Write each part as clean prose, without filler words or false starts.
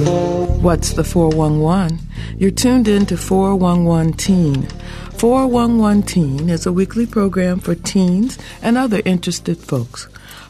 What's the 411? You're tuned in to 411 Teen. 411 Teen is a weekly program for teens and other interested folks.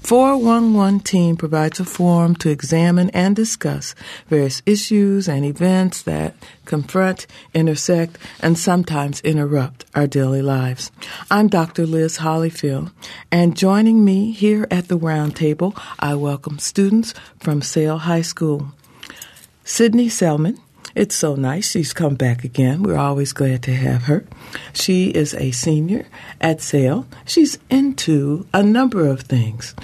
411 Teen provides a forum to examine and discuss various issues and events that confront, intersect, and sometimes interrupt our daily lives. I'm Dr. Liz Hollyfield, and joining me here at the round table, I welcome students from Sale High School. Sydney Selman. It's so nice she's come back again. We're always glad to have her. She is a senior at Sale. She's into a number of things,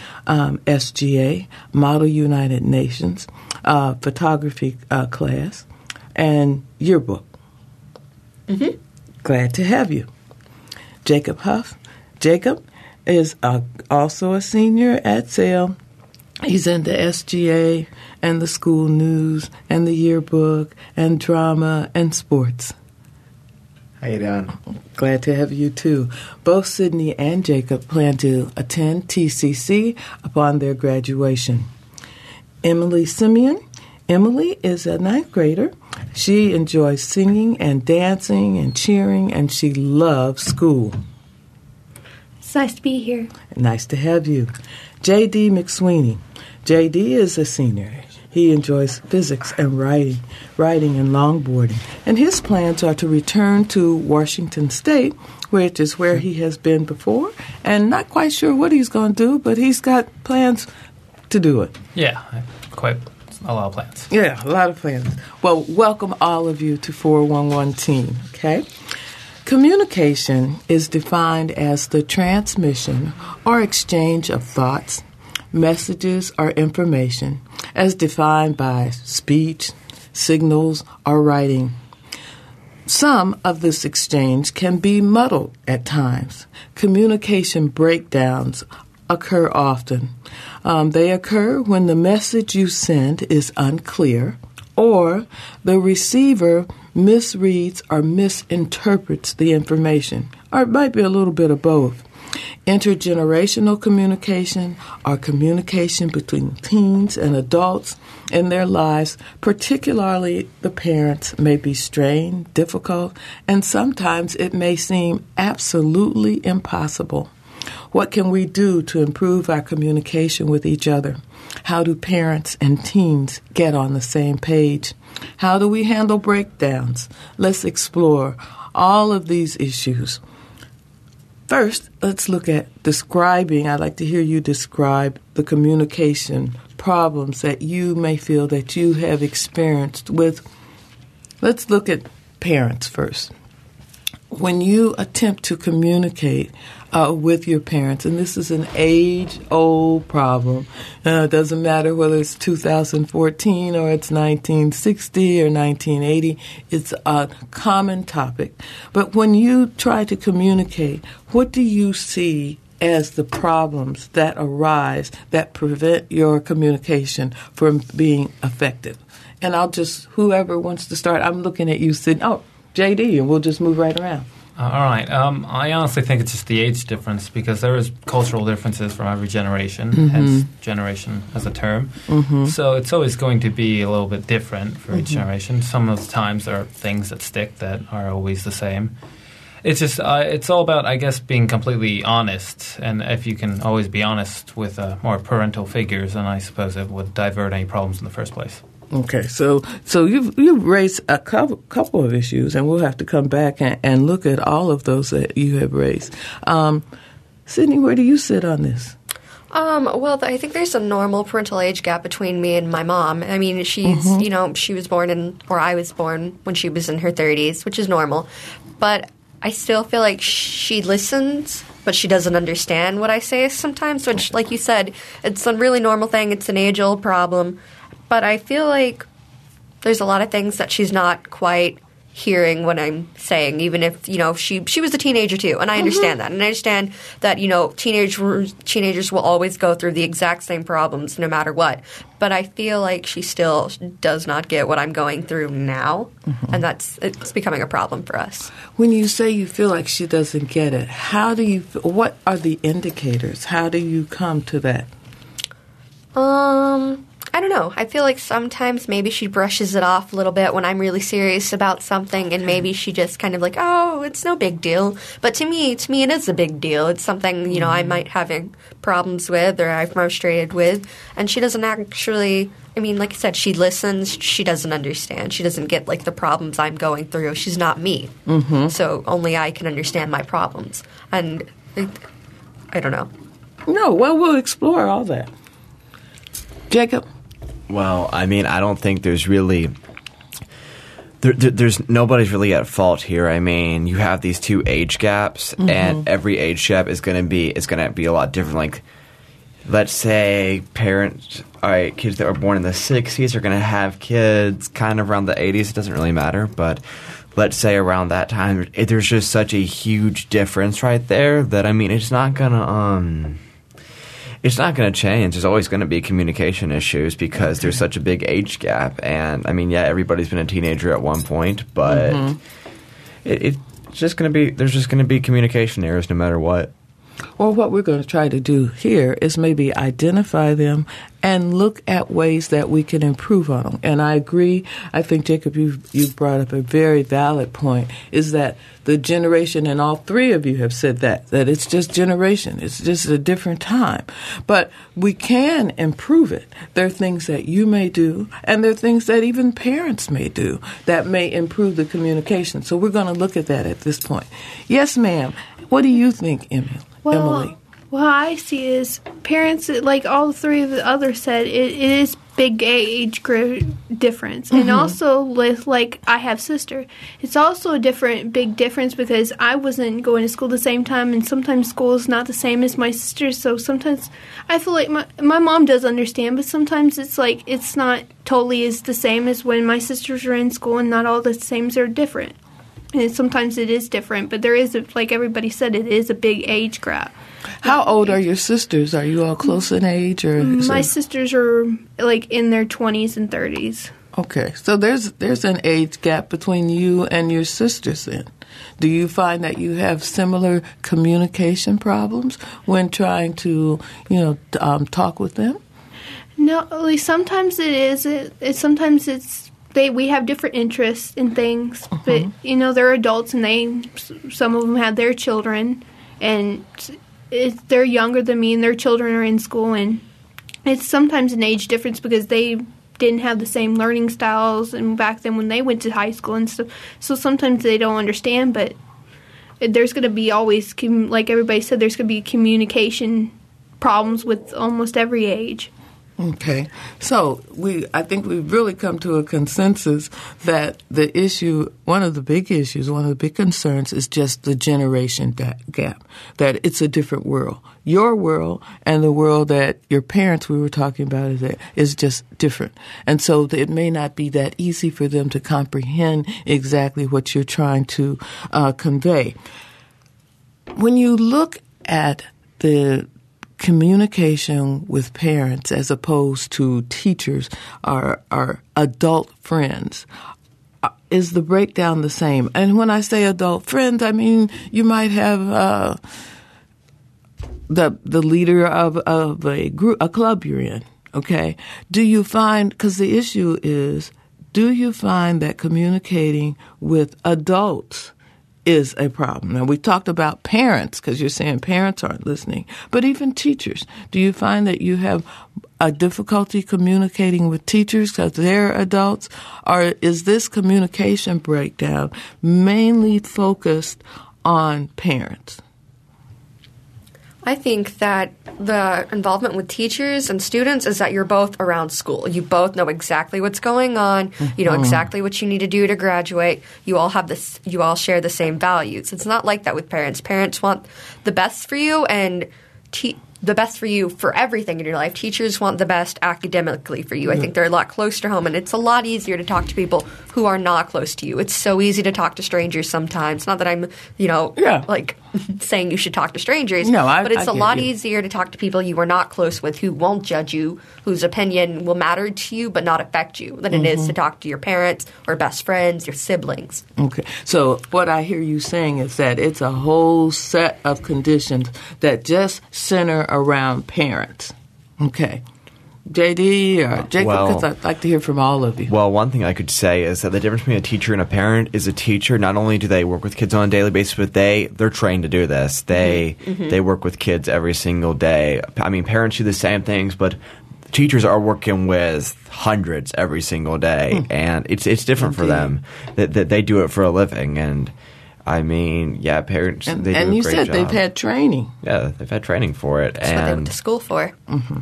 SGA, Model United Nations, photography class, and yearbook. Mm-hmm. Glad to have you. Jacob Huff. Jacob is also a senior at Sale. He's into SGA and the school news and the yearbook and drama and sports. How you doing? Glad to have you, too. Both Sydney and Jacob plan to attend TCC upon their graduation. Emily Simeon. Emily is a ninth grader. She enjoys singing and dancing and cheering, and she loves school. It's nice to be here. Nice to have you. J.D. McSweeney. J.D. is a senior. He enjoys physics and writing and longboarding. And his plans are to return to Washington State, which is where he has been before, and not quite sure what he's going to do, but he's got plans to do it. Yeah, quite a lot of plans. Yeah, a lot of plans. Well, welcome all of you to 411 Teen, okay? Communication is defined as the transmission or exchange of thoughts, messages, or information as defined by speech, signals, or writing. Some of this exchange can be muddled at times. Communication breakdowns occur often. They occur when the message you send is unclear or the receiver misreads or misinterprets the information, or it might be a little bit of both. Intergenerational communication or communication between teens and adults in their lives, particularly the parents, may be strained, difficult, and sometimes it may seem absolutely impossible. What can we do to improve our communication with each other? How do parents and teens get on the same page? How do we handle breakdowns? Let's explore all of these issues. First, let's look at describing. I'd like to hear you describe the communication problems that you may feel that you have experienced with. Let's look at parents first. When you attempt to communicate with your parents, and this is an age-old problem. It doesn't matter whether it's 2014 or it's 1960 or 1980. It's a common topic. But when you try to communicate, what do you see as the problems that arise that prevent your communication from being effective? And whoever wants to start, I'm looking at you, Sid. Oh, JD, and we'll just move right around. All right. I honestly think it's just the age difference because there is cultural differences from every generation, hence generation as a term. Mm-hmm. So it's always going to be a little bit different for each generation. Some of the times there are things that stick that are always the same. It's just it's all about, I guess, being completely honest. And if you can always be honest with more parental figures, then I suppose it would divert any problems in the first place. Okay, so you've raised a couple of issues, and we'll have to come back and look at all of those that you have raised. Sydney, where do you sit on this? Well, I think there's a normal parental age gap between me and my mom. I mean, she's, she was born I was born when she was in her 30s, which is normal. But I still feel like she listens, but she doesn't understand what I say sometimes, which, like you said, it's a really normal thing. It's an age-old problem. But I feel like there's a lot of things that she's not quite hearing what I'm saying, even if, she was a teenager too, and I understand that. And I understand that, teenagers will always go through the exact same problems no matter what. But I feel like she still does not get what I'm going through now, and it's becoming a problem for us. When you say you feel like she doesn't get it, what are the indicators? How do you come to that? I don't know. I feel like sometimes maybe she brushes it off a little bit when I'm really serious about something, and maybe she just kind of like, oh, it's no big deal. But to me, it is a big deal. It's something, you know, I might having problems with or I'm frustrated with, and she doesn't actually. I mean, like I said, she listens. She doesn't understand. She doesn't get like the problems I'm going through. She's not me, so only I can understand my problems. And I don't know. No, well, we'll explore all that. Jacob? Well, I mean, I don't think there's really there's nobody's really at fault here. I mean, you have these two age gaps, and every age gap is going to be a lot different. Like, let's say kids that were born in the 60s are going to have kids kind of around the 80s. It doesn't really matter, but let's say around that time, there's just such a huge difference right there that, I mean, it's not going to change. There's always going to be communication issues because there's such a big age gap. And, I mean, yeah, everybody's been a teenager at one point, but it's just going to be – there's just going to be communication errors no matter what. Well, what we're going to try to do here is maybe identify them and look at ways that we can improve on them. And I agree. I think, Jacob, you've brought up a very valid point, is that the generation, and all three of you have said that it's just generation. It's just a different time. But we can improve it. There are things that you may do, and there are things that even parents may do that may improve the communication. So we're going to look at that at this point. Yes, ma'am. What do you think, Emily? What I see is parents, like all three of the others said, it is big age difference. And also with, like, I have sister. It's also a big difference because I wasn't going to school the same time, and sometimes school is not the same as my sister. So sometimes I feel like my mom does understand, but sometimes it's like it's not totally as the same as when my sisters are in school, and not all the sames are different. And sometimes it is different, but there is, like everybody said, it is a big age gap. How old are your sisters? Are you all close in age? Or my sisters are like in their 20s and 30s. Okay, so there's an age gap between you and your sisters then. Do you find that you have similar communication problems when trying to, talk with them? No, sometimes it is. Sometimes it's. We have different interests in things, but they're adults, and some of them have their children, and they're younger than me, and their children are in school, and it's sometimes an age difference because they didn't have the same learning styles and back then when they went to high school and stuff. So sometimes they don't understand, but there's going to be always, like everybody said, there's going to be communication problems with almost every age. Okay. So I think we've really come to a consensus that the issue, one of the big concerns is just the generation gap, that it's a different world. Your world and the world that your parents we were talking about is just different. And so it may not be that easy for them to comprehend exactly what you're trying to convey. When you look at the communication with parents as opposed to teachers or adult friends, is the breakdown the same? And when I say adult friends, I mean you might have the leader of a group, a club you're in. Okay, do you find, because the issue is, do you find that communicating with adults is a problem? Now, we talked about parents because you're saying parents aren't listening, but even teachers. Do you find that you have a difficulty communicating with teachers because they're adults, or is this communication breakdown mainly focused on parents? I think that the involvement with teachers and students is that you're both around school. You both know exactly what's going on. You know exactly what you need to do to graduate. You all have this. You all share the same values. It's not like that with parents. Parents want the best for you and the best for you for everything in your life. Teachers want the best academically for you. I think they're a lot closer to home, and it's a lot easier to talk to people who are not close to you. It's so easy to talk to strangers sometimes. Not that I'm, like saying you should talk to strangers, but it's a lot easier to talk to people you are not close with, who won't judge you, whose opinion will matter to you but not affect you, than it is to talk to your parents or best friends, your siblings. Okay. So what I hear you saying is that it's a whole set of conditions that just center around parents. Okay. JD or Jacob? Well- Because I'd like to hear from all of you. Well, one thing I could say is that the difference between a teacher and a parent is a teacher, not only do they work with kids on a daily basis, but they're trained to do this. They work with kids every single day. I mean, parents do the same things, but teachers are working with hundreds every single day, and it's different for them. That they do it for a living, and I mean, yeah, parents, they do a great job. And you said they've had training. Yeah, they've had training for it. That's what they went to school for.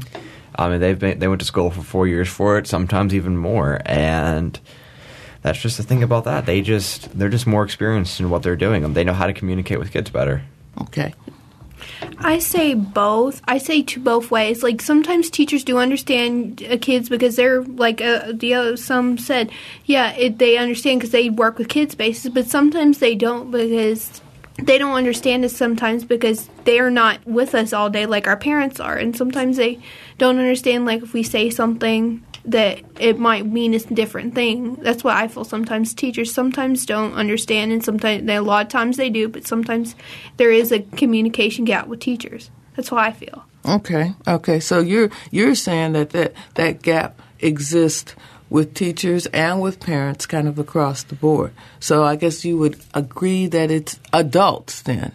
I mean, they went to school for 4 years for it, sometimes even more, and that's just the thing about that. They're just more experienced in what they're doing. They know how to communicate with kids better. Okay. I say both. I say to both ways. Like sometimes teachers do understand kids because they're like some said, they understand because they work with kids bases, but sometimes they don't because they don't understand us sometimes because they are not with us all day like our parents are, and sometimes they don't understand like if we say something that it might mean a different thing. That's what I feel sometimes. Teachers sometimes don't understand, and sometimes a lot of times they do, but sometimes there is a communication gap with teachers. That's what I feel. Okay. So you're saying that gap exists with teachers and with parents kind of across the board. So I guess you would agree that it's adults then,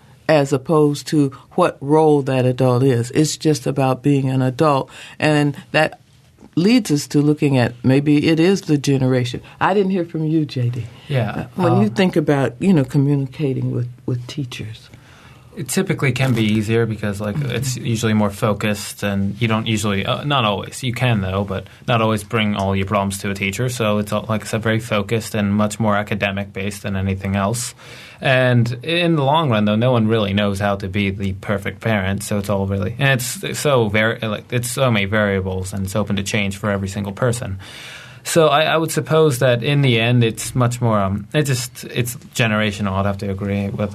as opposed to what role that adult is. It's just about being an adult, and that leads us to looking at maybe it is the generation. I didn't hear from you, JD. Yeah. When you think about, communicating with teachers. It typically can be easier because it's usually more focused, and you don't usually not always. You can though, but not always bring all your problems to a teacher. So it's like I said, very focused and much more academic based than anything else. And in the long run, though, no one really knows how to be the perfect parent. So it's all really, and it's so it's so many variables, and it's open to change for every single person. So I would suppose that in the end, it's much more. It's generational. I'd have to agree with.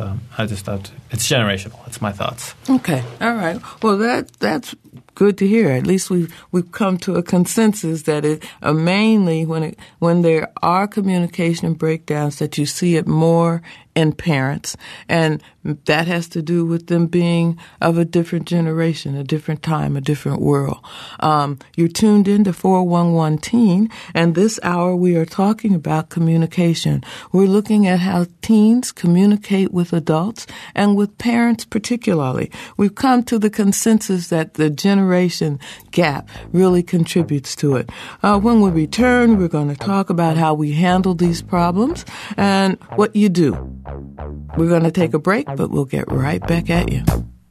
It's generational. That's my thoughts. Okay, all right. Well, that's good to hear. At least we've come to a consensus that it mainly when there are communication breakdowns that you see it more in parents, and that has to do with them being of a different generation, a different time, a different world. You're tuned in to 411 Teen, and this hour we are talking about communication. We're looking at how teens communicate with adults and with parents particularly. We've come to the consensus that the generation gap really contributes to it. When we return, we're going to talk about how we handle these problems and what you do. We're going to take a break, but we'll get right back at you.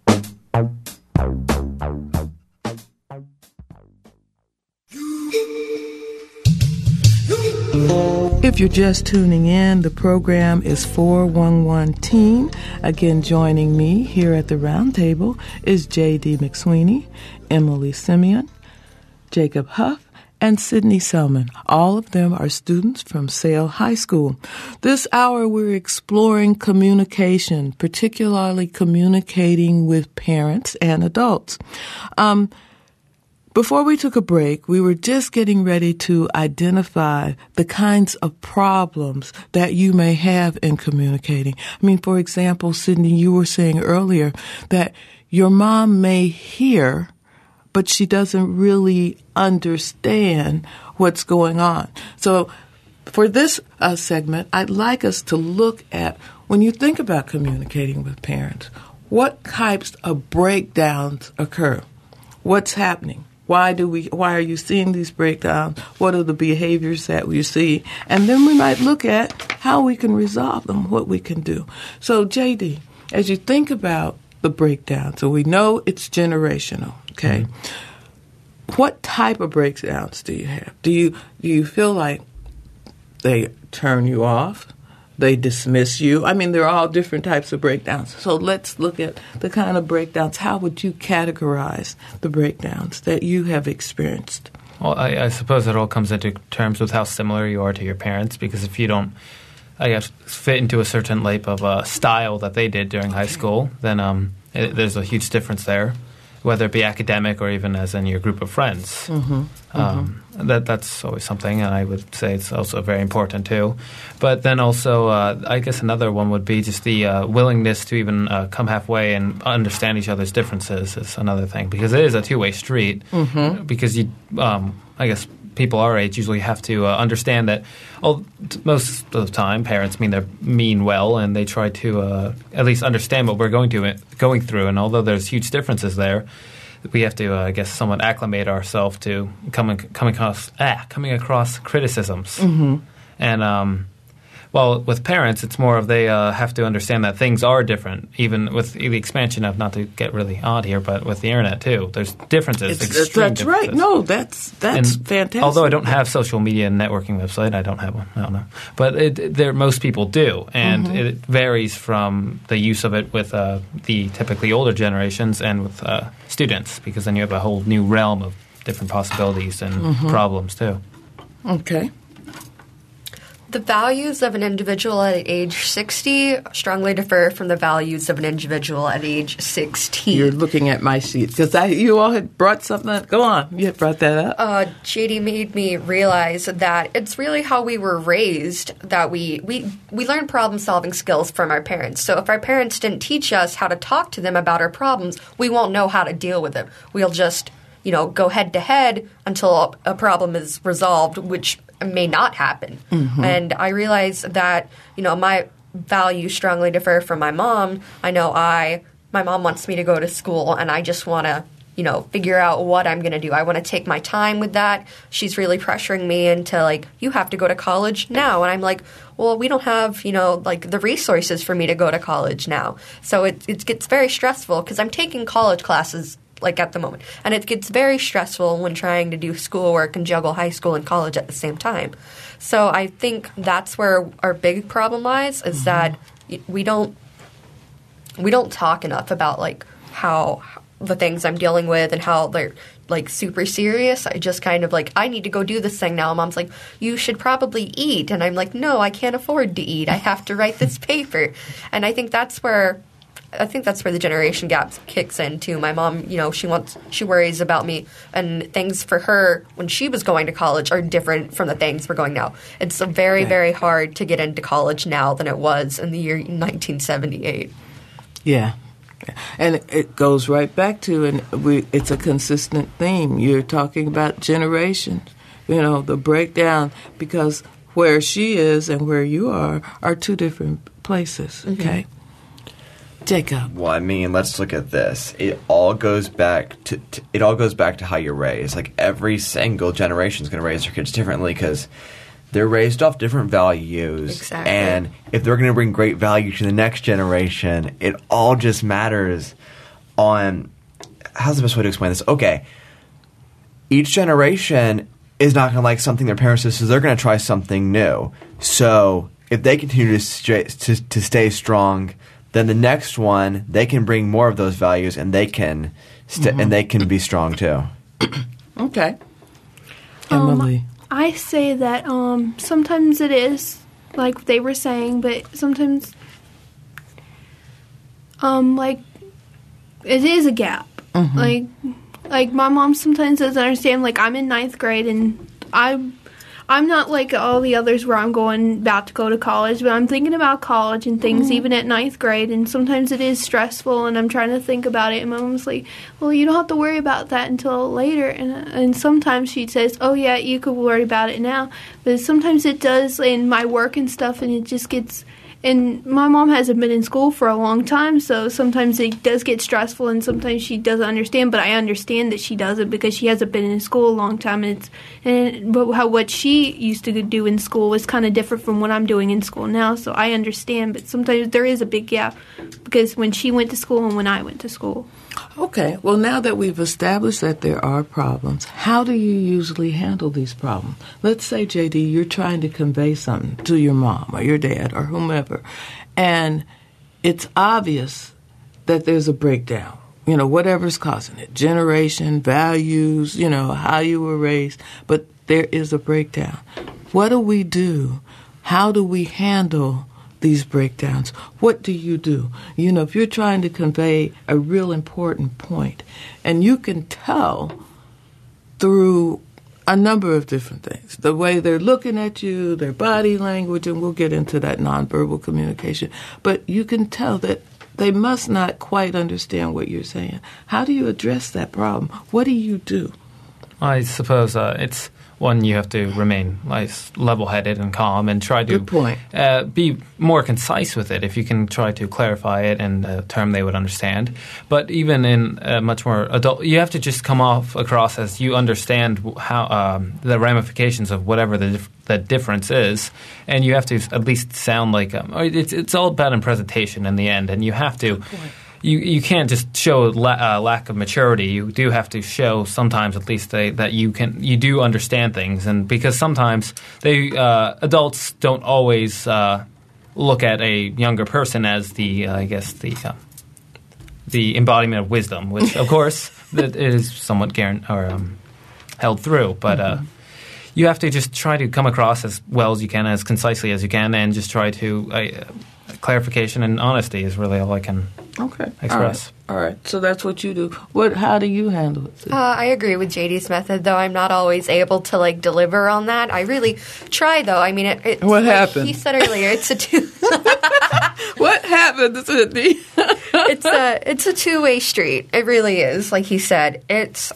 If you're just tuning in, the program is 411 Teen. Again, joining me here at the round table is J.D. McSweeney, Emily Simeon, Jacob Huff, and Sydney Selman. All of them are students from Sale High School. This hour we're exploring communication, particularly communicating with parents and adults. Before we took a break, we were just getting ready to identify the kinds of problems that you may have in communicating. I mean, for example, Sydney, you were saying earlier that your mom may hear, but she doesn't really understand what's going on. So for this segment, I'd like us to look at, when you think about communicating with parents, what types of breakdowns occur? What's happening? Why are you seeing these breakdowns? What are the behaviors that we see? And then we might look at how we can resolve them, what we can do. So, JD, as you think about the breakdown, so we know it's generational, okay? Mm-hmm. What type of breakdowns do you have? Do you feel like they turn you off? They dismiss you? I mean, there are all different types of breakdowns. So let's look at the kind of breakdowns. How would you categorize the breakdowns that you have experienced? Well, I suppose it all comes into terms with how similar you are to your parents, because if you don't, I guess, fit into a certain type of style that they did during high school, then there's a huge difference there. whether it be academic or even as in your group of friends. That's always something, and I would say it's also very important too. But then also, I guess another one would be just the willingness to even come halfway and understand each other's differences is another thing, because it is a two-way street. Because I guess people our age usually have to understand that most of the time parents mean well, and they try to at least understand what we're going through. And although there's huge differences there, we have to, I guess, somewhat acclimate ourselves to coming across criticisms. And well, with parents, it's more of they have to understand that things are different, even with the expansion of, not to get really odd here, but with the internet too. There's differences, extreme that's differences. Right. No, that's fantastic. Although I don't have social media and networking website, I don't have one. I don't know. But most people do, and it varies from the use of it with the typically older generations and with students, because then you have a whole new realm of different possibilities and problems too. Okay. The values of an individual at age 60 strongly differ from the values of an individual at age 16. You're looking at my sheet because you all had brought something up. Go on. You had brought that up. JD made me realize that it's really how we were raised, that we learn problem-solving skills from our parents. So if our parents didn't teach us how to talk to them about our problems, we won't know how to deal with them. We'll just, go head-to-head until a problem is resolved, which may not happen. And I realize that, my values strongly differ from my mom. I know my mom wants me to go to school, and I just want to, figure out what I'm going to do. I want to take my time with that. She's really pressuring me into, you have to go to college now. And I'm like, well, we don't have, the resources for me to go to college now. So it gets very stressful because I'm taking college classes at the moment. And it gets very stressful when trying to do schoolwork and juggle high school and college at the same time. So I think that's where our big problem lies, is that we don't talk enough about how the things I'm dealing with and how they're super serious. I just kind of I need to go do this thing now. Mom's like, you should probably eat. And I'm like, no, I can't afford to eat. I have to write this paper. And I think that's where the generation gap kicks in too. My mom, she worries about me, and things for her when she was going to college are different from the things we're going now. It's very, very hard to get into college now than it was in the year 1978. Yeah. And it goes right back to, it's a consistent theme. You're talking about generations, the breakdown, because where she is and where you are two different places, okay? Jacob. Well, let's look at this. It all goes back to how you're raised. Every single generation is going to raise their kids differently because they're raised off different values. Exactly. And if they're going to bring great value to the next generation, it all just matters on how's the best way to explain this? Okay, each generation is not going to like something their parents do, so they're going to try something new. So if they continue to stay strong, then the next one, they can bring more of those values, and they can and they can be strong too. Okay. Emily. I say that sometimes it is, like they were saying, but sometimes it is a gap. Like my mom sometimes doesn't understand. I'm in 9th grade, and I'm not like all the others where I'm about to go to college, but I'm thinking about college and things even at 9th grade, and sometimes it is stressful, and I'm trying to think about it, and my mom's like, well, you don't have to worry about that until later, and sometimes she says, oh yeah, you could worry about it now, but sometimes it does in my work and stuff, and it just gets... And my mom hasn't been in school for a long time, so sometimes it does get stressful, and sometimes she doesn't understand. But I understand that she doesn't because she hasn't been in school a long time. But what she used to do in school was kind of different from what I'm doing in school now. So I understand, but sometimes there is a big gap because when she went to school and when I went to school. Okay. Well, now that we've established that there are problems, how do you usually handle these problems? Let's say, JD, you're trying to convey something to your mom or your dad or whomever, and it's obvious that there's a breakdown, whatever's causing it, generation, values, how you were raised, but there is a breakdown. What do we do? How do we handle these breakdowns, what do? You know, if you're trying to convey a real important point, and you can tell through a number of different things, the way they're looking at you, their body language, and we'll get into that nonverbal communication, but you can tell that they must not quite understand what you're saying. How do you address that problem? What do you do? I suppose it's one, you have to remain level-headed and calm and try to Good point. Be more concise with it if you can try to clarify it in a term they would understand. But even in much more adult, you have to just come across as you understand how the ramifications of whatever the difference is, and you have to at least sound like it's all about in presentation in the end, and you have to. You can't just show lack of maturity. You do have to show sometimes at least that you do understand things, and because sometimes adults don't always look at a younger person as the embodiment of wisdom, which of course that is somewhat held through, but. You have to just try to come across as well as you can, as concisely as you can, and just try to clarification and honesty is really all I can express. All right. So that's what you do. How do you handle it? I agree with JD's method, though I'm not always able to deliver on that. I really try, though. I mean, it's what happened? He said earlier, it's a two. What happened, Sydney? It's a two-way street. It really is. Like he said, it's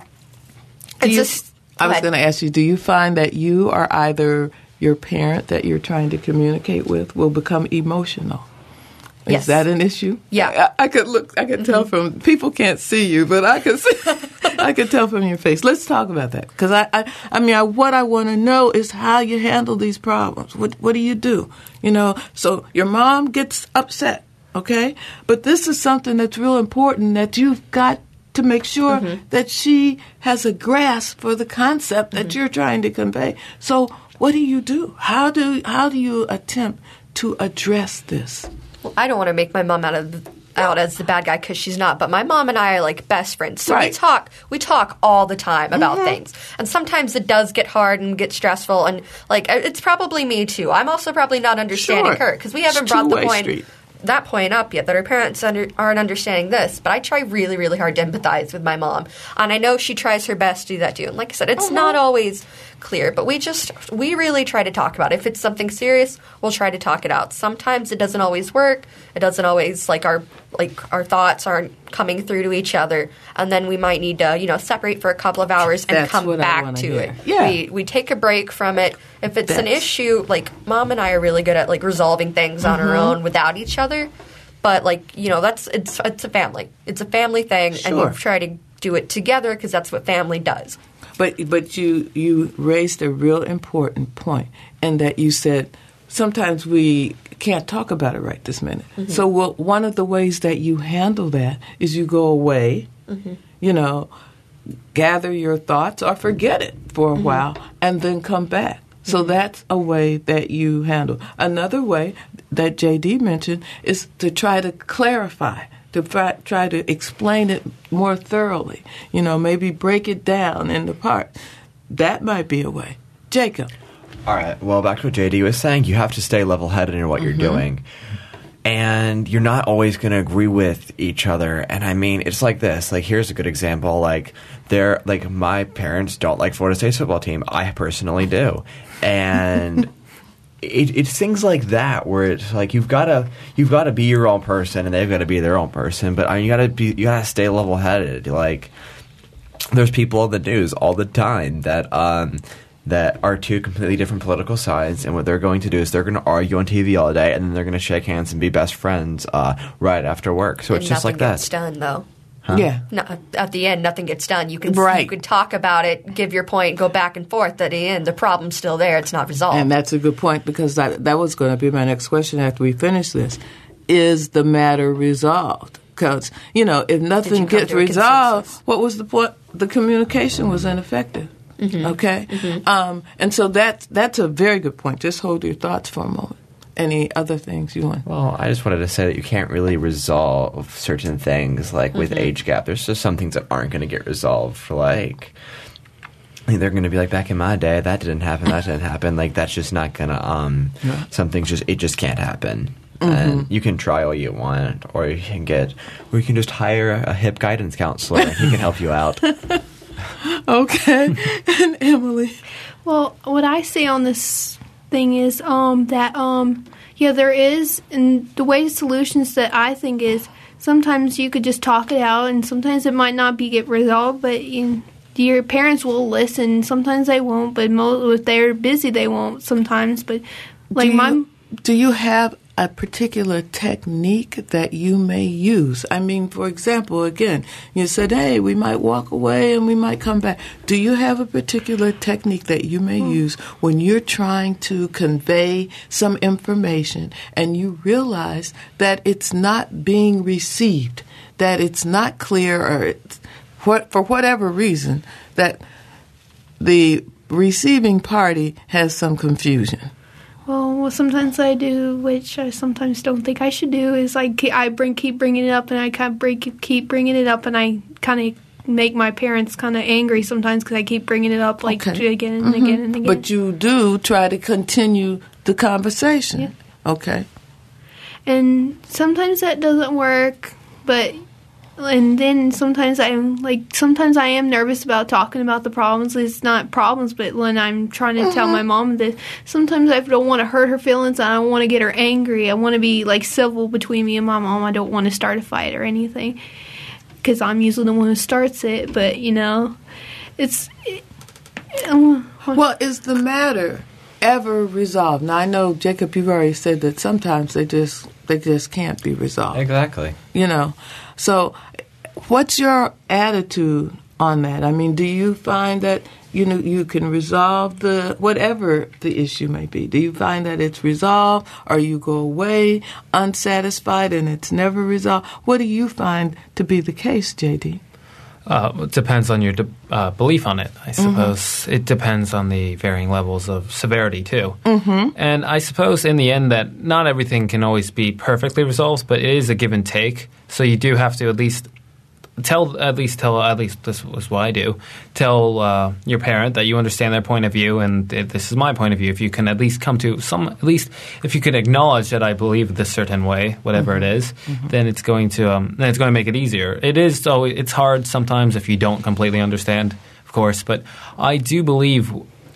I was going to ask you, do you find that you or either your parent that you're trying to communicate with will become emotional? Yes. Is that an issue? Yeah. I could tell from, people can't see you, but I could tell from your face. Let's talk about that. Because what I want to know is how you handle these problems. What do you do? You know, so your mom gets upset, okay? But this is something that's real important that you've got to make sure that she has a grasp for the concept that you're trying to convey. So what do you do? How do you attempt to address this? Well, I don't want to make my mom out as the bad guy because she's not, but my mom and I are like best friends. So we talk all the time about things. And sometimes it does get hard and get stressful, and it's probably me too. I'm also probably not understanding her because we haven't brought that point up yet, that her parents aren't understanding this, but I try really, really hard to empathize with my mom, and I know she tries her best to do that too. And like I said, it's not always clear, but we really try to talk about it. If it's something serious, we'll try to talk it out. Sometimes it doesn't always work. It doesn't always our thoughts aren't coming through to each other, and then we might need to separate for a couple of hours and come back to it. Yeah. We take a break from it. If it's an issue, Mom and I are really good at resolving things on our own without each other. But it's a family. It's a family thing, and we try to do it together because that's what family does. But you raised a real important point, and that you said sometimes we can't talk about it right this minute. So one of the ways that you handle that is you go away, gather your thoughts or forget it for a while, and then come back. So that's a way that you handle. Another way that JD mentioned is to try to clarify, to try to explain it more thoroughly. Maybe break it down into parts. That might be a way. Jacob. All right. Well, back to what JD was saying, you have to stay level-headed in what you're doing. And you're not always going to agree with each other. And I mean, it's like this. Here's a good example. My parents don't like Florida State's football team. I personally do. And it's things like that where it's you've got to be your own person, and they've got to be their own person. But you got to stay level-headed. There's people in the news all the time that are two completely different political sides, and what they're going to do is they're going to argue on TV all day, and then they're going to shake hands and be best friends right after work. So it's just like that. Nothing gets done, though. Huh? Yeah. No, at the end, nothing gets done. You can talk about it, give your point, go back and forth. At the end, the problem's still there. It's not resolved. And that's a good point, because that was going to be my next question after we finish this. Is the matter resolved? Because, if nothing gets resolved, what was the point? The communication was ineffective. Okay? And so that's a very good point. Just hold your thoughts for a moment. Any other things you want? Well, I just wanted to say that you can't really resolve certain things, with age gap. There's just some things that aren't going to get resolved for, they're going to be like, back in my day, that didn't happen. Like, that's just not going to, it just can't happen. And you can try all you want, or you can just hire a hip guidance counselor. He can help you out. Okay. And Emily? Well, what I see on this thing is that there is, and the way solutions that I think is sometimes you could just talk it out, and sometimes it might not get resolved, but your parents will listen. Sometimes they won't, but if they're busy, they won't sometimes. But like do you have a particular technique that you may use? I mean, for example, again, you said, hey, we might walk away and we might come back. Do you have a particular technique that you may use when you're trying to convey some information and you realize that it's not being received, that it's not clear, or for whatever reason, that the receiving party has some confusion? Well, what sometimes I do, which I sometimes don't think I should do, is I keep bringing it up, and I keep bringing it up, and I kind of make my parents kind of angry sometimes because I keep bringing it up again and again and again. But you do try to continue the conversation. Yeah. Okay. And sometimes that doesn't work, and then sometimes I am nervous about talking about the problems. It's not problems, but when I'm trying to tell my mom that sometimes I don't want to hurt her feelings, and I don't want to get her angry. I want to be civil between me and my mom. I don't want to start a fight or anything because I'm usually the one who starts it. But it's. Well, is the matter ever resolved? Now I know, Jacob, you've already said that sometimes they just can't be resolved. Exactly. So what's your attitude on that? I mean, do you find that you can resolve whatever the issue may be? Do you find that it's resolved, or you go away unsatisfied and it's never resolved? What do you find to be the case, JD? It depends on your belief on it, I suppose. It depends on the varying levels of severity, too. And I suppose in the end that not everything can always be perfectly resolved, but it is a give and take. So you do have to at least tell this is what I do, tell your parent that you understand their point of view and this is my point of view. If you can at least come to if you can acknowledge that I believe this certain way, whatever it is, then it's going to make it easier. It's hard sometimes if you don't completely understand, of course, but I do believe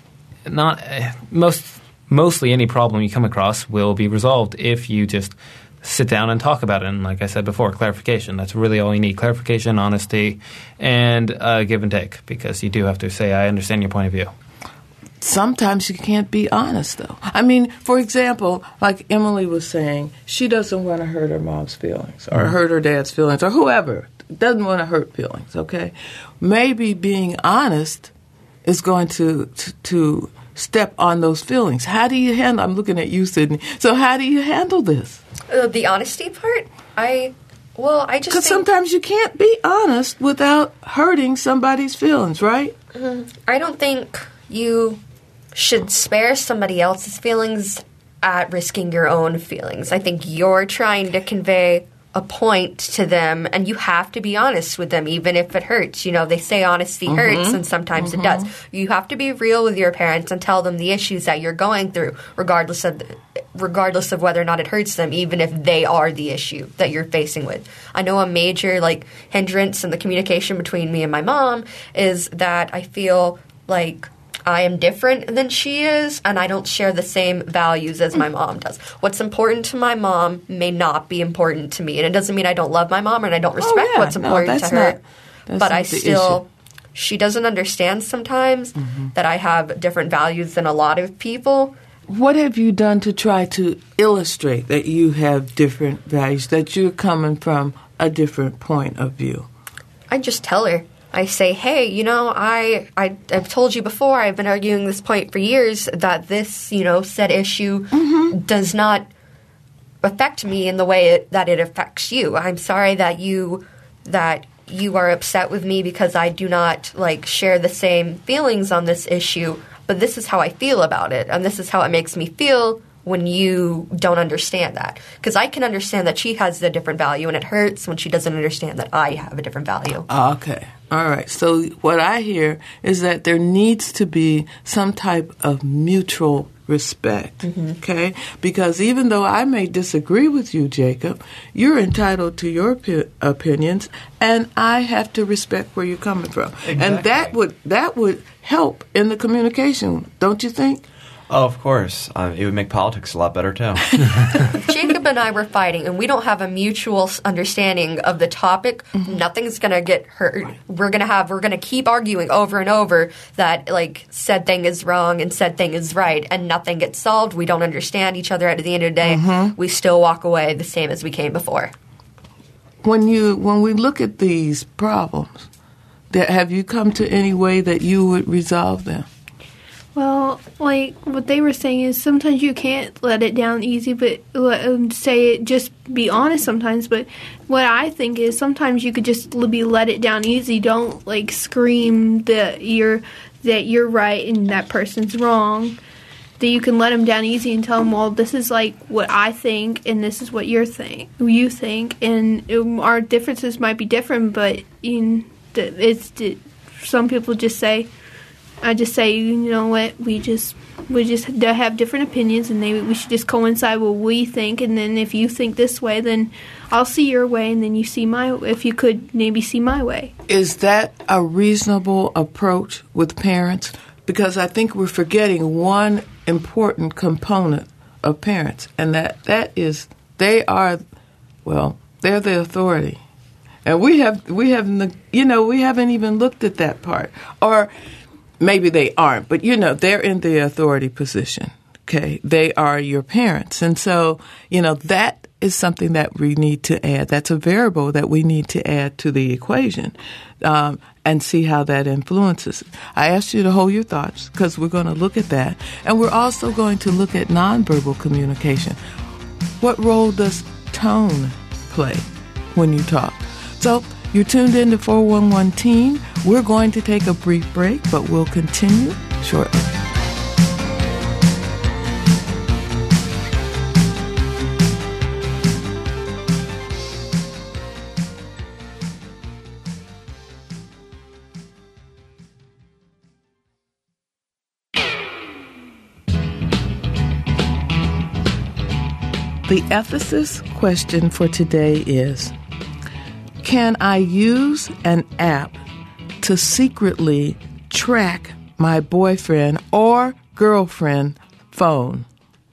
mostly any problem you come across will be resolved if you just sit down and talk about it. And like I said before, clarification. That's really all you need. Clarification, honesty, and give and take, because you do have to say, I understand your point of view. Sometimes you can't be honest, though. I mean, for example, like Emily was saying, she doesn't want to hurt her mom's feelings or hurt her dad's feelings or whoever. Doesn't want to hurt feelings, okay? Maybe being honest is going to step on those feelings. How do you handle? I'm looking at you, Sydney. So how do you handle this? The honesty part? I just because sometimes you can't be honest without hurting somebody's feelings, right? I don't think you should spare somebody else's feelings at risking your own feelings. I think you're trying to convey a point to them, and you have to be honest with them, even if it hurts. They say honesty hurts, and sometimes it does. You have to be real with your parents and tell them the issues that you're going through, regardless of whether or not it hurts them, even if they are the issue that you're facing with. I know a major hindrance in the communication between me and my mom is that I feel like I am different than she is, and I don't share the same values as my mom does. What's important to my mom may not be important to me, and it doesn't mean I don't love my mom and I don't respect what's important to her. But she doesn't understand sometimes that I have different values than a lot of people. What have you done to try to illustrate that you have different values, that you're coming from a different point of view? I just tell her. I say, hey, I've told you before, I've been arguing this point for years, that this, said issue does not affect me in the way that it affects you. I'm sorry that you are upset with me because I do not, share the same feelings on this issue, but this is how I feel about it, and this is how it makes me feel when you don't understand that. Because I can understand that she has a different value, and it hurts when she doesn't understand that I have a different value. Okay. All right. So what I hear is that there needs to be some type of mutual respect, okay? Because even though I may disagree with you, Jacob, you're entitled to your opinions, and I have to respect where you're coming from. Exactly. And that would help in the communication, don't you think? Oh, of course. It would make politics a lot better, too. If Jacob and I were fighting and we don't have a mutual understanding of the topic, nothing's going to get hurt. We're going to keep arguing over and over that, like, said thing is wrong and said thing is right, and nothing gets solved. We don't understand each other. At the end of the day, we still walk away the same as we came before. When we look at these problems, have you come to any way that you would resolve them? Well, like what they were saying is sometimes you can't let it down easy, but say it, just be honest sometimes. But what I think is sometimes you could just be let it down easy. Don't like scream that you're right and that person's wrong. That you can let them down easy and tell them, well, this is like what I think, and this is what you think, and our differences might be different, but some people just say. I just say, you know what, we just have different opinions, and we should just coincide what we think. And then if you think this way, then I'll see your way, and then you see my. If you could maybe see my way. Is that a reasonable approach with parents? Because I think we're forgetting one important component of parents, and that is they're the authority, and we haven't even looked at that part, or. Maybe they aren't, but, they're in the authority position, okay? They are your parents. And so, that is something that we need to add. That's a variable that we need to add to the equation and see how that influences. I asked you to hold your thoughts because we're going to look at that. And we're also going to look at nonverbal communication. What role does tone play when you talk? So you're tuned in to 411 Teen. We're going to take a brief break, but we'll continue shortly. The ethicist question for today is, can I use an app to secretly track my boyfriend or girlfriend phone?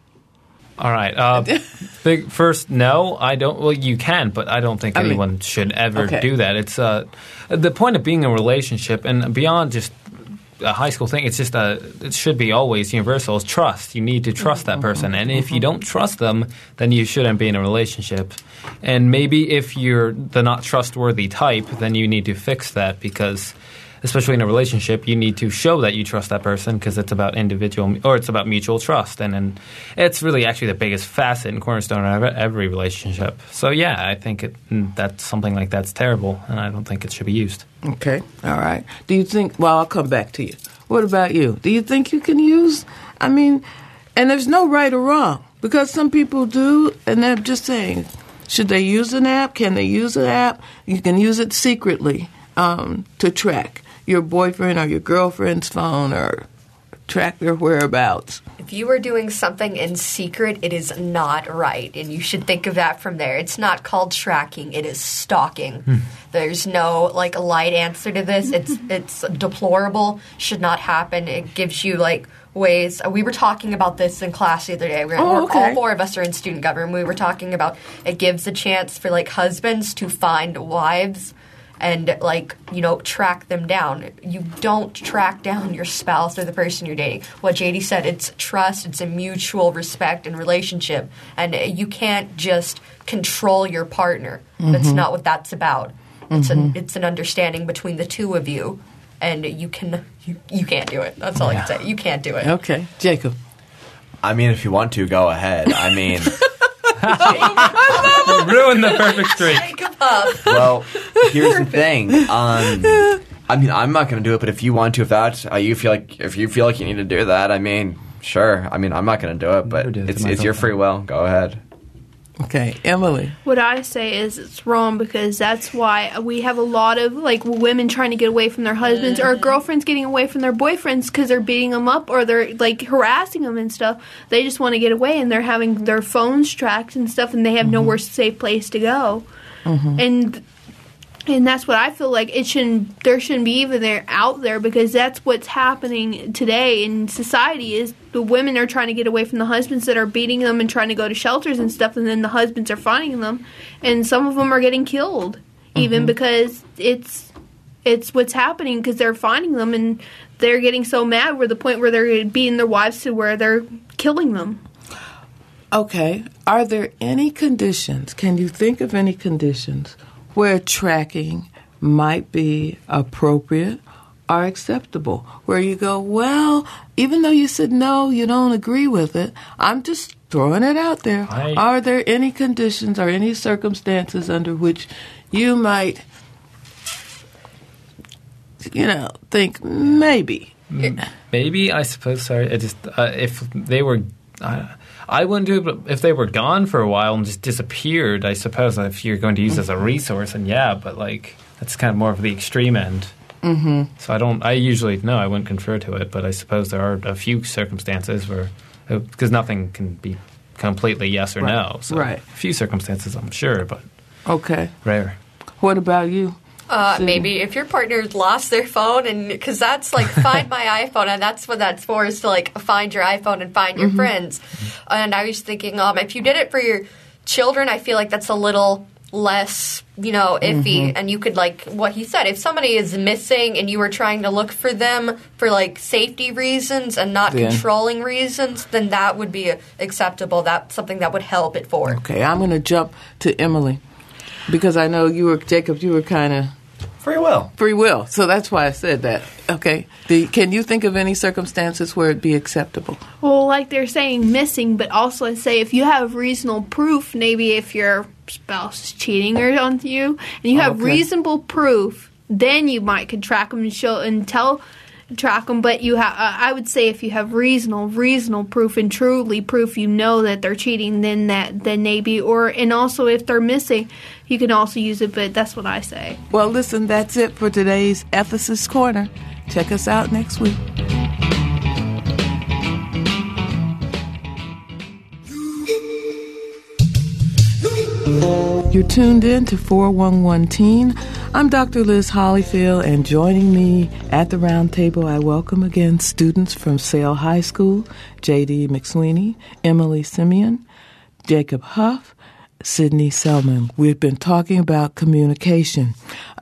All right. First, no, I don't. Well, you can, but I don't think anyone should ever do that. It's the point of being in a relationship, and beyond just a high school thing, it's just it should be always universal, is trust. You need to trust that person. And if you don't trust them, then you shouldn't be in a relationship. And maybe if you're the not trustworthy type, then you need to fix that, because especially in a relationship, you need to show that you trust that person, because it's about it's about mutual trust. And it's really actually the biggest facet and cornerstone of every relationship. So, yeah, I think that's something like that's terrible, and I don't think it should be used. Okay. All right. Do you think, I'll come back to you. What about you? Do you think you can use, and there's no right or wrong, because some people do, and they're just saying, should they use an app? Can they use an app? You can use it secretly to track your boyfriend or your girlfriend's phone or track their whereabouts. If you are doing something in secret, it is not right, and you should think of that from there. It's not called tracking, it is stalking. There's no light answer to this. It's deplorable, should not happen. It gives you ways. We were talking about this in class the other day. All four of us are in student government. We were talking about it gives a chance for husbands to find wives and track them down. You don't track down your spouse or the person you're dating. What JD said, it's trust, it's a mutual respect and relationship, and you can't just control your partner. That's not what that's about. It's an understanding between the two of you, and you can't do it. That's all I can say. You can't do it. Okay, Jacob. If you want to, go ahead. You ruined the perfect streak. Well, here's the thing. I'm not going to do it, but if you want to, if you feel like you need to do that, sure. I'm not going to do it, but it's your free will. Go ahead. Okay, Emily. What I say is it's wrong because that's why we have a lot of like women trying to get away from their husbands or girlfriends getting away from their boyfriends because they're beating them up or they're like harassing them and stuff. They just want to get away and they're having their phones tracked and stuff and they have nowhere safe place to go. And that's what I feel like there shouldn't be even there out there because that's what's happening today in society is the women are trying to get away from the husbands that are beating them and trying to go to shelters and stuff and then the husbands are finding them and some of them are getting killed even because it's what's happening because they're finding them and they're getting so mad we're the point where they're beating their wives to where they're killing them. Okay, are there any conditions, can you think of any conditions where tracking might be appropriate or acceptable, where you go, well, even though you said no, you don't agree with it, I'm just throwing it out there. Are there any conditions or any circumstances under which you might, think maybe? Maybe, I suppose, sorry, if they were... I wouldn't do it, but if they were gone for a while and just disappeared, I suppose if you're going to use it as a resource, and but that's kind of more of the extreme end. So I wouldn't confer to it, but I suppose there are a few circumstances where, because nothing can be completely yes or no. So a few circumstances, I'm sure, but rare. What about you? Maybe if your partner's lost their phone, and because that's like find my iPhone, and that's what that's for is to like find your iPhone and find your friends. And I was thinking, if you did it for your children, I feel like that's a little less, iffy. And you could like what he said, if somebody is missing and you were trying to look for them for like safety reasons and not controlling reasons, then that would be acceptable. That's something that would help it for. Okay, I'm going to jump to Emily because I know Jacob, you were kind of. Free will. So that's why I said that. Okay. Can you think of any circumstances where it'd be acceptable? Well, like they're saying missing, but also I say if you have reasonable proof, maybe if your spouse is cheating on you, and you have reasonable proof, then you could track them and track them. But I would say if you have reasonable proof and truly proof, that they're cheating, then maybe, and also if they're missing, you can also use it. But that's what I say. Well, listen, that's it for today's Ethicist Corner. Check us out next week. You're tuned in to 411 Teen. I'm Dr. Liz Hollyfield, and joining me at the round table, I welcome again students from Sale High School, J.D. McSweeney, Emily Simeon, Jacob Huff, Sydney Selman. We've been talking about communication.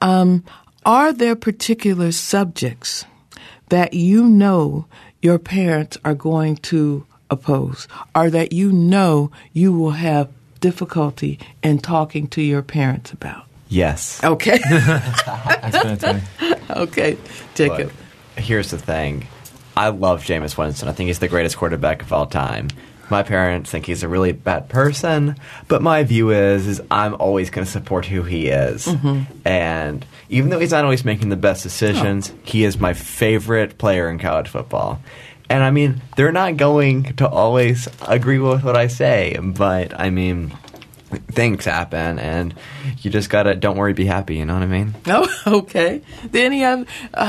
Are there particular subjects that your parents are going to oppose, or that you will have difficulty in talking to your parents about? Yes. Okay. That's what I'd say. Okay, Jacob. Look, here's the thing. I love Jameis Winston. I think he's the greatest quarterback of all time. My parents think he's a really bad person, but my view is I'm always going to support who he is. And even though he's not always making the best decisions, he is my favorite player in college football. And, I mean, they're not going to always agree with what I say, but, I mean, things happen, and you just got to don't worry, be happy, you know what I mean? Oh, okay. Then the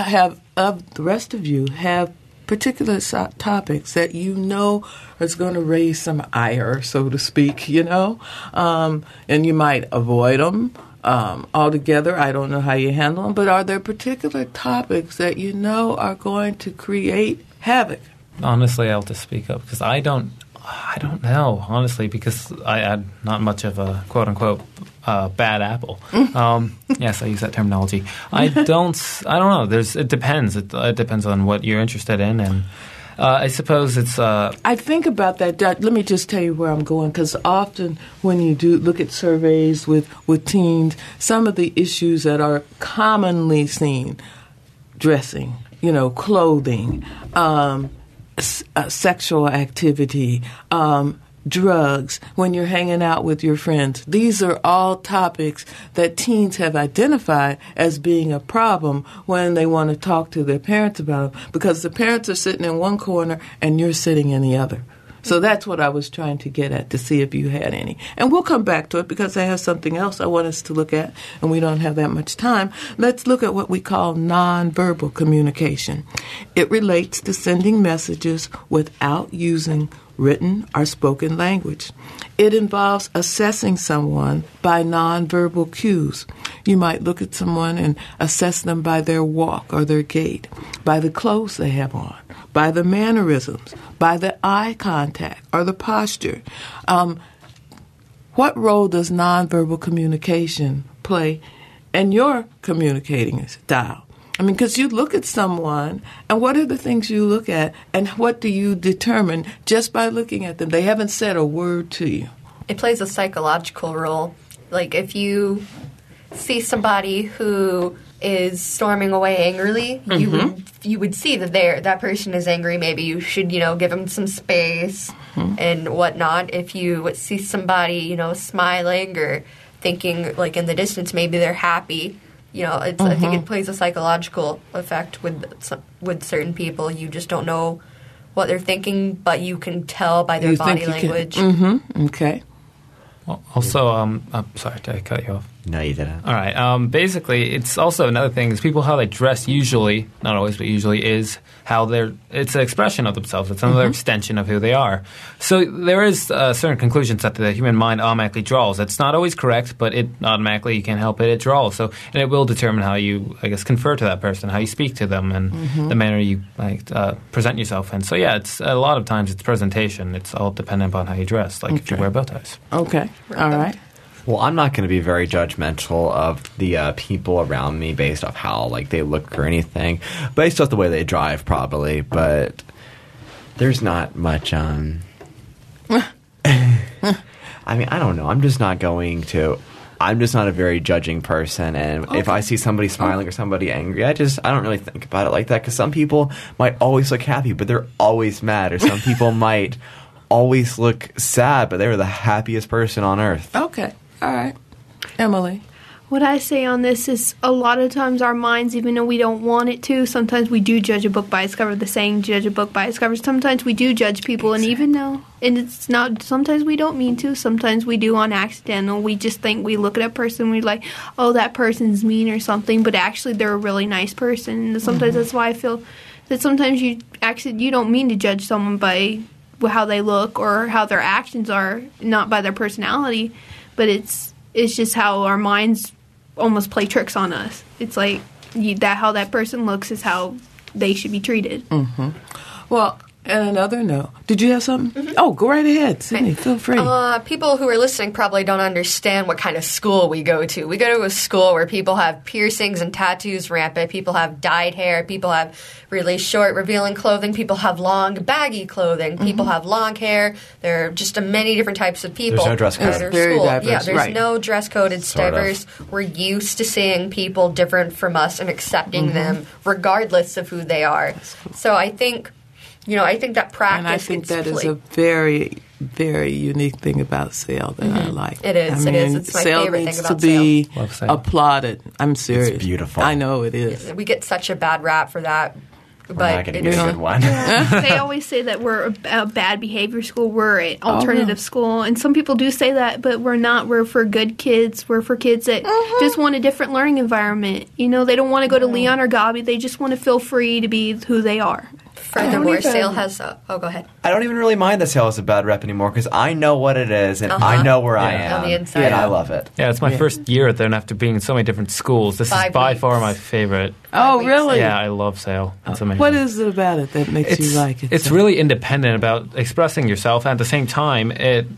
rest of you have particular topics that is going to raise some ire, so to speak, and you might avoid them altogether. I don't know how you handle them, but are there particular topics that are going to create havoc? Honestly, I'll just speak up because I don't know, honestly, because I'm not much of a quote-unquote bad apple. Yes, I use that terminology. I don't know. It depends. It depends on what you're interested in, and I suppose it's... I think about that. Let me just tell you where I'm going, because often when you do look at surveys with teens, some of the issues that are commonly seen, dressing, clothing, sexual activity, drugs, when you're hanging out with your friends. These are all topics that teens have identified as being a problem when they want to talk to their parents about them, because the parents are sitting in one corner and you're sitting in the other. So that's what I was trying to get at, to see if you had any. And we'll come back to it because I have something else I want us to look at, and we don't have that much time. Let's look at what we call nonverbal communication. It relates to sending messages without using written or spoken language. It involves assessing someone by nonverbal cues. You might look at someone and assess them by their walk or their gait, by the clothes they have on, by the mannerisms, by the eye contact or the posture. What role does nonverbal communication play in your communicating style? I mean, because you look at someone, and what are the things you look at, and what do you determine just by looking at them? They haven't said a word to you. It plays a psychological role. Like, if you see somebody who is storming away angrily, you would see that that person is angry. Maybe you should, give them some space and whatnot. If you see somebody, smiling or thinking, like, in the distance, maybe they're happy. I think it plays a psychological effect with certain people. You just don't know what they're thinking, but you can tell by their body language. Okay. Well, also, I'm sorry, did I cut you off? No, you didn't. All right. Basically, it's also another thing is people how they dress usually, not always, but usually is how it's an expression of themselves. It's another extension of who they are. So there is certain conclusions that the human mind automatically draws. It's not always correct, but it automatically, you can't help it, it draws. So, and it will determine how you, confer to that person, how you speak to them, and the manner you present yourself in. So yeah, it's a lot of times it's presentation. It's all dependent upon how you dress, like if you wear bow ties. Okay. All right. Well, I'm not going to be very judgmental of the people around me based off how they look or anything, based off the way they drive probably. But there's not much. I mean, I don't know. I'm just not a very judging person, and if I see somebody smiling or somebody angry, I don't really think about it like that, because some people might always look happy, but they're always mad, or some people might always look sad, but they're the happiest person on earth. Okay. All right. Emily. What I say on this is a lot of times our minds, even though we don't want it to, sometimes we do judge a book by its cover. The saying, judge a book by its cover. Sometimes we do judge people, and even though, and it's not, sometimes we don't mean to, sometimes we do on accidental. We just think, we look at a person, we're like, oh, that person's mean or something, but actually they're a really nice person. And sometimes that's why I feel that sometimes you don't mean to judge someone by how they look or how their actions are, not by their personality, but it's just how our minds almost play tricks on us. It's like how that person looks is how they should be treated. Well, and another note. Did you have something? Oh, go right ahead, Sydney. Feel free. People who are listening probably don't understand what kind of school we go to. We go to a school where people have piercings and tattoos rampant. People have dyed hair. People have really short, revealing clothing. People have long, baggy clothing. People have long hair. There are just many different types of people. There's no dress code. It's very diverse. Yeah, there's right. no dress code. It's Sort diverse. We're used to seeing people different from us and accepting them regardless of who they are. So I think that practice. And I think gets that is a very, very unique thing about SAIL that I like. It is. I mean, it is. It's my SAIL favorite needs thing about to be SAIL. applauded. I'm serious. It's beautiful. I know it is. We get such a bad rap for that. We're But not going to it's- get a good one. They always say that we're a bad behavior school. We're an alternative school. And some people do say that, but we're not. We're for good kids. We're for kids that just want a different learning environment. They don't want to go to Leon or Gabi. They just want to feel free to be who they are. Furthermore, SAIL has. Go ahead. I don't even really mind that SAIL is a bad rep anymore, because I know what it is, and I know where I am, On the inside. and I love it. Yeah, it's my first year there, and after being in so many different schools, this 5 is by weeks. far my favorite. Oh, weeks. really? Yeah, I love SAIL. It's amazing. What is it about it that makes you like it? It's so? really independent about expressing yourself, and at the same time,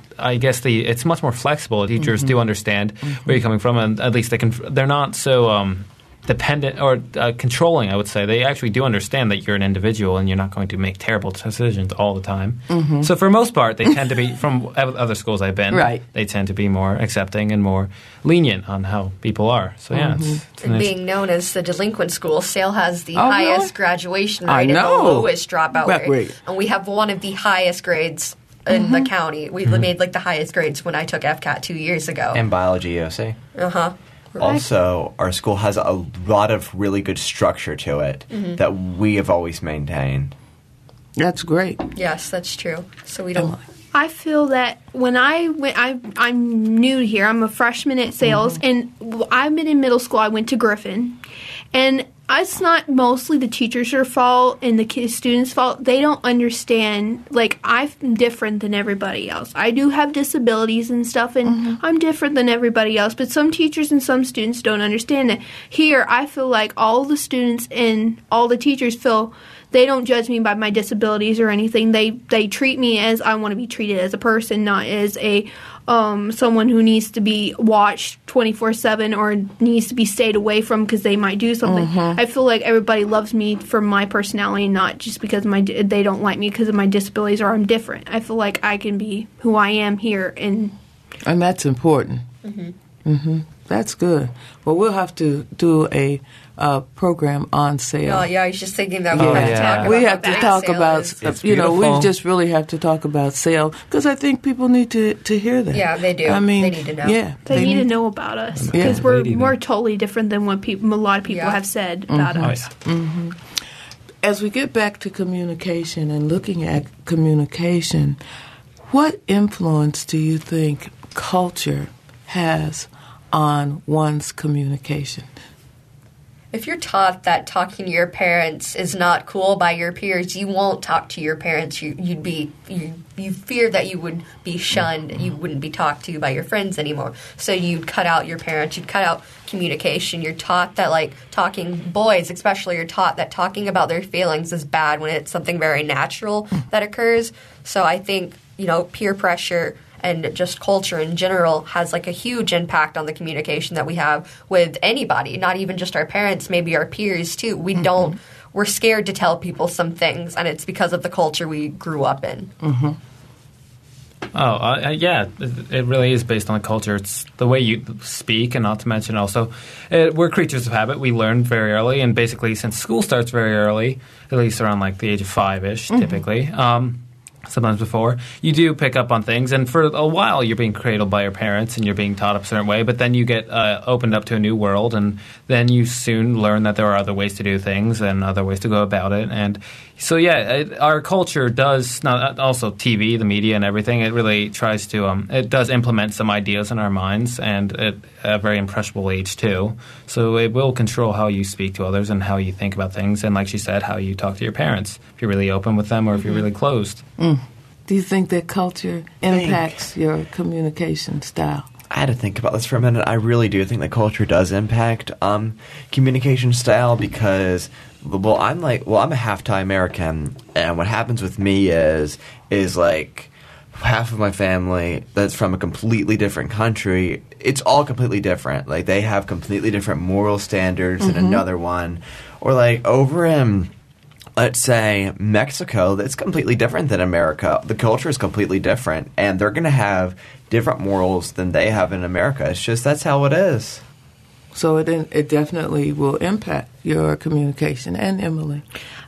it's much more flexible. Teachers do understand where you're coming from, and at least they're not so dependent or controlling, I would say. They actually do understand that you're an individual and you're not going to make terrible decisions all the time. So for the most part, they tend to be, from other schools I've been, Right. they tend to be more accepting and more lenient on how people are. So yeah, it's And being known as the delinquent school, SAIL has the Oh, highest really? graduation I rate and the know. lowest dropout That rate. rate. And we have one of the highest grades in the county. We made the highest grades when I took FCAT 2 years ago. And biology EOC. Uh-huh. Also, our school has a lot of really good structure to it that we have always maintained. That's great. Yes, that's true. So we don't. I feel that when I'm new here. I'm a freshman at sales, and I've been in middle school. I went to Griffin, and it's not mostly the teachers' fault and the students' fault. They don't understand. Like, I'm different than everybody else. I do have disabilities and stuff, and I'm different than everybody else. But some teachers and some students don't understand that. Here, I feel like all the students and all the teachers feel. They don't judge me by my disabilities or anything. They treat me as I want to be treated, as a person, not as a someone who needs to be watched 24/7 or needs to be stayed away from because they might do something. I feel like everybody loves me for my personality, not just because they don't like me because of my disabilities or I'm different. I feel like I can be who I am here, and that's important. That's good. Well, we'll have to do a program on sale. Oh, yeah, I was just thinking that we have to talk about we have to how talk sale about, is. we just really have to talk about sale because I think people need to hear that. Yeah, they do. I mean, they need to know. Yeah, they need to know about us because we're totally different than what a lot of people have said about us. As we get back to communication and looking at communication, what influence do you think culture has on one's communication? If you're taught that talking to your parents is not cool by your peers, you won't talk to your parents. You fear that you would be shunned. You wouldn't be talked to by your friends anymore. So you'd cut out your parents. You'd cut out communication. You're taught that, like, boys especially, are taught that talking about their feelings is bad when it's something very natural that occurs. So I think, peer pressure and just culture in general has, like, a huge impact on the communication that we have with anybody, not even just our parents, maybe our peers too. We're scared to tell people some things, and it's because of the culture we grew up in. Yeah, it really is based on the culture. It's the way you speak, and not to mention also, we're creatures of habit. We learn very early, and basically since school starts very early, at least around like the age of 5-ish typically, sometimes before, you do pick up on things, and for a while you're being cradled by your parents and you're being taught a certain way, but then you get opened up to a new world, and then you soon learn that there are other ways to do things and other ways to go about it. And so our culture does, not also TV, the media and everything, it really tries to it does implement some ideas in our minds, and at a very impressionable age too. So it will control how you speak to others and how you think about things, and like she said, how you talk to your parents, if you're really open with them or if you're really closed. Do you think that culture impacts your communication style? I had to think about this for a minute. I really do think that culture does impact communication style because, I'm a half-Thai American, and what happens with me is like half of my family that's from a completely different country. It's all completely different. Like, they have completely different moral standards than another one, or like over in, let's say, Mexico, that's completely different than America. The culture is completely different, and they're going to have different morals than they have in America. It's just, that's how it is. So it definitely will impact your communication. And Emily?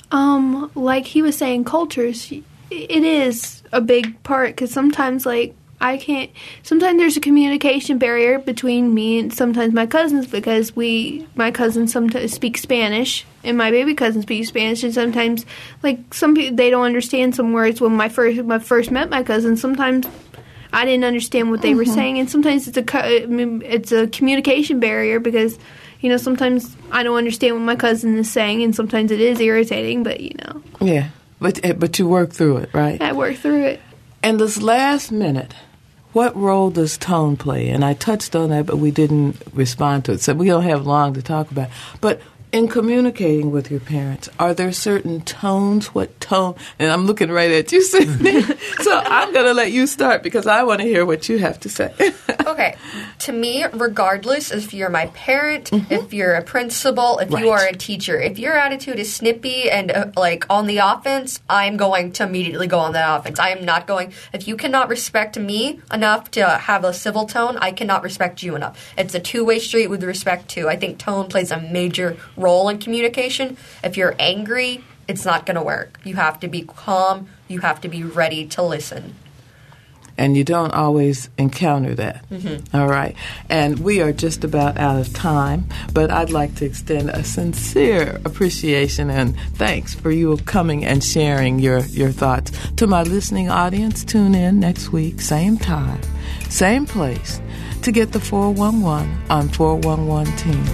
Like he was saying, cultures, it is a big part, because sometimes, like, sometimes there's a communication barrier between me and sometimes my cousins, because my cousins sometimes speak Spanish and my baby cousin speaks Spanish, and sometimes, like, some people, they don't understand some words. When I first met my cousin, sometimes I didn't understand what they were saying, and sometimes it's a communication barrier, because, sometimes I don't understand what my cousin is saying, and sometimes it is irritating, but, Yeah, but you work through it, right? I work through it. And this last minute, what role does tone play? And I touched on that, but we didn't respond to it, so we don't have long to talk about. But in communicating with your parents, are there certain tones? What tone? And I'm looking right at you, Sydney. So I'm going to let you start because I want to hear what you have to say. Okay. To me, regardless if you're my parent, if you're a principal, if you are a teacher, if your attitude is snippy and on the offense, I'm going to immediately go on that offense. I am not going. If you cannot respect me enough to have a civil tone, I cannot respect you enough. It's a two-way street with respect to. I think tone plays a major role in communication. If you're angry, it's not going to work. You have to be calm. You have to be ready to listen. And you don't always encounter that. All right. And we are just about out of time, but I'd like to extend a sincere appreciation and thanks for you coming and sharing your thoughts. To my listening audience, tune in next week, same time, same place, to get the 411 on 411 Team.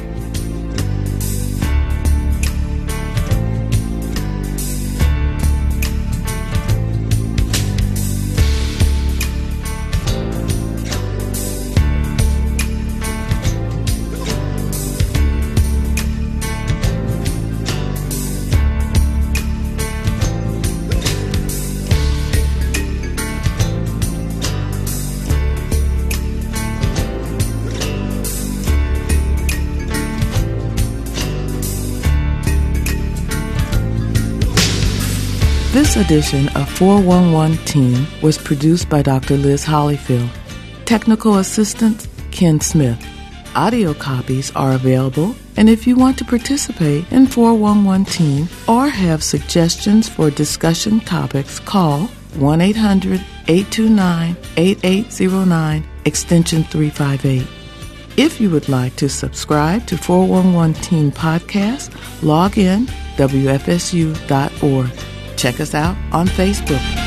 This edition of 411 Team was produced by Dr. Liz Hollyfield. Technical assistance, Ken Smith. Audio copies are available, and if you want to participate in 411 Team or have suggestions for discussion topics, call 1-800-829-8809, extension 358. If you would like to subscribe to 411 Team Podcast, log in WFSU.org. Check us out on Facebook.